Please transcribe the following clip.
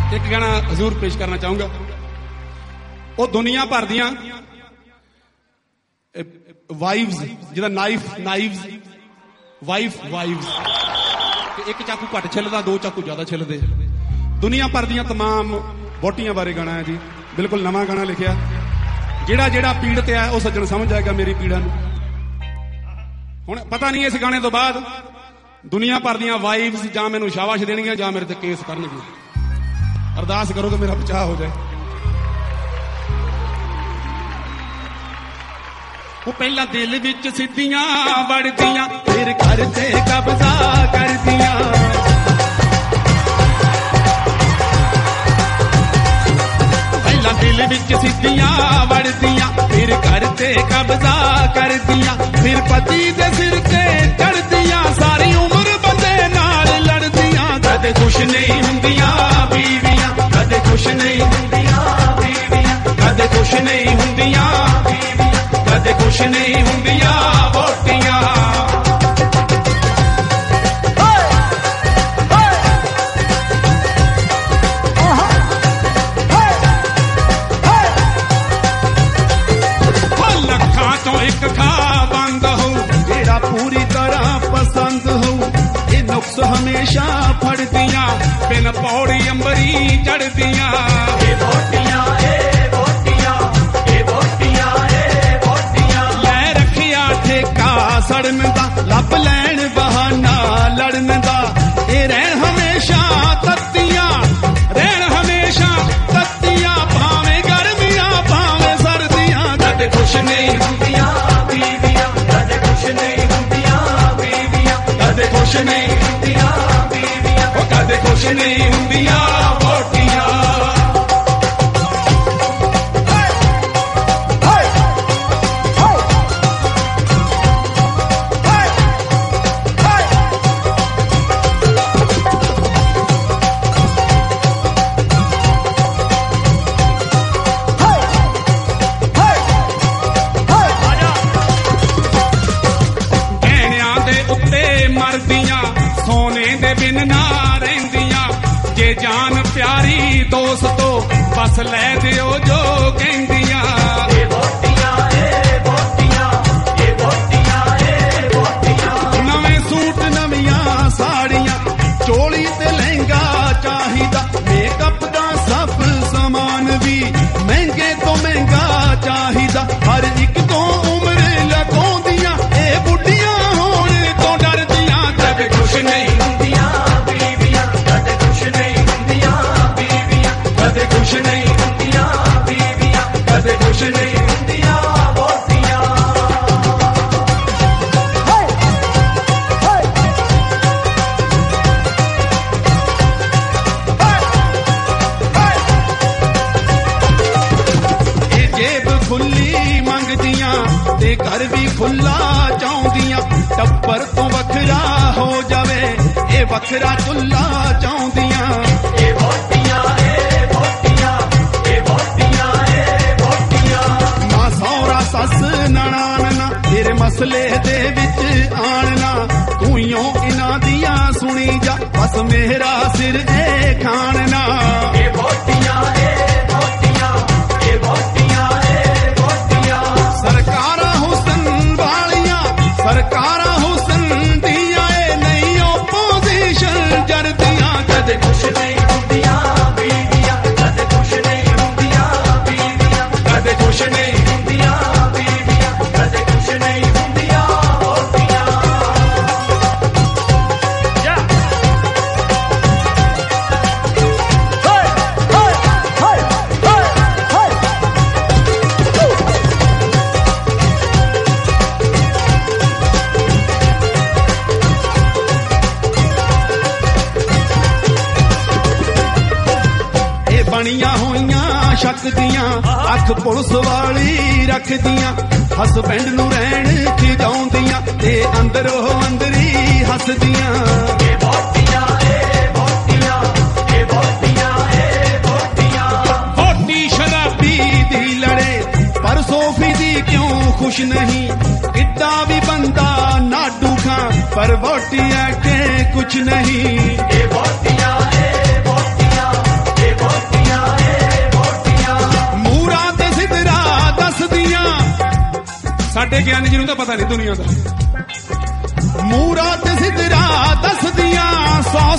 एक गाना हजूर पेश करना चाहूंगा। वो दुनिया भर दियां वाइव्स, जिहदा नाइव्स वाइफ वाइव्स, एक चाकू घट छिलदा, दो चाकू ज्यादा छिलदे। दुनिया भर दियां तमाम वोटियां बारे गाना है जी, बिल्कुल नवां गाना लिखिया। ਜਿਹੜਾ ਜਿਹੜਾ पीड़ित है वो सज्जन समझ जाएगा मेरी पीड़ा नूं। हुण पता नहीं इस गाने तो बाद दुनिया भर दियां वाइव्स जां मैनूं शाबाश देणगीਆਂ जां मेरे ते केस करनगीਆਂ। अरदास करो कि मेरा बचाव हो जाए। वो पहला दिल विच सिद्धियां वड़दियां, फिर घर ते कब्जा करदियां। पहला दिल विच सिद्धियां वड़दियां, फिर घर ते कब्जा करदियां। फिर पति दे सिर ते चढ़दियां, सारी उम्र बंदे नाल लड़दियां। कदे खुश नहीं हुंदियां बीवियां, कदे खुश नहीं हुंदियां बीवियां, कदे खुश नहीं हुंदियां बीवियां, कदे खुश नहीं हुंदियां वोटियां। लखां तो एक खा बंद हो, जेड़ा पूरी तरह पसंद हो। ये नुक्स हमेशा फड़दियां, बिन पौड़ी अंबरी चढ़दियां। ये वोटियां, ये वोटियां, ये वोटियां, ये वोटियां। लै रखिया ठेका सड़न दा, लब लैन बहाना लड़न दा। ये रहन हमेशा तत्तियां, रहन हमेशा तत्तियां, भावें गर्मियां भावें सर्दियां। कदे खुश नहीं हुंदियां बीवियां, कदे खुश नहीं हुंदियां बीवियां, कदे खुश नहीं हुंदियां बीवियां, ओ कदे खुश नहीं हुंदियां वोटियां। सोने दे बिन ना रहिंदियां, जे जान प्यारी दोस्तो बस लै दिओ जो कहंदियां। ये वोटियां, ये वोटियां, ये वोटियां, ये वोटियां। नवें सूट नवियां साड़ियां, चोली ते लहंगा चाहिदा। मेकअप दा सब समान भी महंगे तो महंगा चाहिदा। हर एक तो उम्र लगोंदियां, ए बुढ़ियां होण तो डरदियां। कदे खुश नहीं हुंदियां बीवियां, कदे खुश नहीं हुंदियां बीवियां, कदे खुश नहीं हुंदियां बीवियां, कदे खुश नहीं हुंदियां वोटियां। ये जेब खुली मंगदियां ते घर भी खुला चाहुंदियां। टब्बर तो वखरा हो जावे, ये वखरा चुल्ला चाहुंदियां। ये वोटियां, ये वोटियां, ये वोटियां, ये वोटियां। मां सौरा सस नणानना, तेरे मसले दे विच आणना। तूइयों इन्हां दियां सुनी जा, बस मेरा सिर ए खानना। ये वोटियां, ये वोटियां, ये वोटियां, ये वोटियां। सरकारां हुसन वालियां, सरकारां हुसन दियां, ए नहीं ओपोजिशन जरदियां। कदे खुश नहीं हुंदियां बीवियां, कदे खुश नहीं हुंदियां बीवियां, कदे खुश नहीं हुंदियां बीवियां, कदे खुश नहीं हुंदियां वोटियां। ਬਣੀਆਂ ਹੋਈਆਂ ਸ਼ੱਕ ਦੀਆਂ, ਅੱਖ ਪੁਲਿਸ ਵਾਲੀ ਰੱਖਦੀਆਂ। ਹਸਬੈਂਡ ਨੂੰ ਰਹਿਣ ਖਿਜਾਉਂਦੀਆਂ, ਤੇ ਅੰਦਰੋਂ ਅੰਦਰੀ ਹੱਸਦੀਆਂ। ਇਹ ਵੋਟੀਆਂ, ਇਹ ਵੋਟੀਆਂ, ਇਹ ਵੋਟੀਆਂ, ਇਹ ਵੋਟੀਆਂ। ਵੋਟੀ ਸ਼ਰਾਬੀ ਦੀ ਲੜੇ ਪਰ ਸੋਫੀ ਦੀ ਕਿਉਂ ਖੁਸ਼ ਨਹੀਂ। ਕਿੱਦਾਂ ਵੀ ਬੰਦਾ ਨਾਡੂ ਖਾਂ ਪਰ ਵੋਟੀ ਆ ਕੇ ਕੁਛ ਨਹੀਂ। ਇਹ ਵੋਟੀਆਂ, ਇਹ ਵੋਟੀਆਂ, ਇਹ ਸਾਡੇ ਗਿਆਨੀ ਜੀ ਨੂੰ ਤਾਂ ਪਤਾ ਨਹੀਂ ਦੁਨੀਆ ਦਾ। ਮੂਰਾ ਤੇ ਸਿਧਰਾ ਦੱਸਦੀਆਂ 100